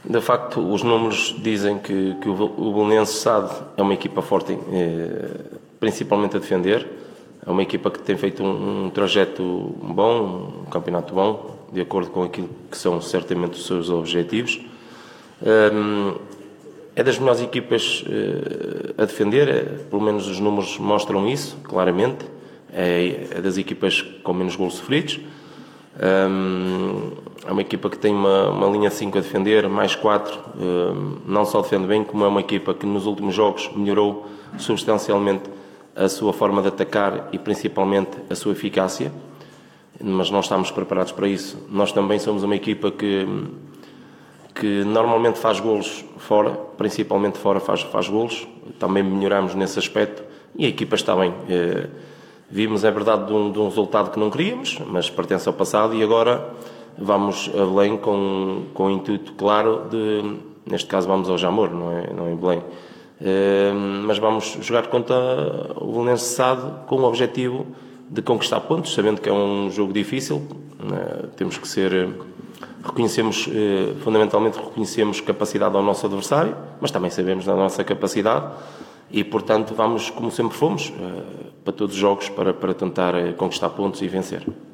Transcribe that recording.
De facto, os números dizem que o Belenenses SAD é uma equipa forte, principalmente a defender. É uma equipa que tem feito um trajeto bom, um campeonato bom, de acordo com aquilo que são certamente os seus objetivos. É das melhores equipas a defender, pelo menos os números mostram isso, claramente. É das equipas com menos golos sofridos. É uma equipa que tem uma linha de 5 a defender, mais 4, não só defende bem, como é uma equipa que nos últimos jogos melhorou substancialmente a sua forma de atacar e principalmente a sua eficácia, mas não estamos preparados para isso. Nós também somos uma equipa que normalmente faz golos fora, principalmente fora faz golos, também melhoramos nesse aspecto e a equipa está bem. Vimos, é verdade, de um resultado que não queríamos, mas pertence ao passado, e agora vamos a Belém com o intuito claro de, neste caso vamos ao Jamor, não é em Belém, mas vamos jogar contra o Belenenses SAD com o objetivo de conquistar pontos, sabendo que é um jogo difícil. Temos que ser, fundamentalmente reconhecemos capacidade ao nosso adversário, mas também sabemos da nossa capacidade. E, portanto, vamos, como sempre fomos, para todos os jogos, para tentar conquistar pontos e vencer.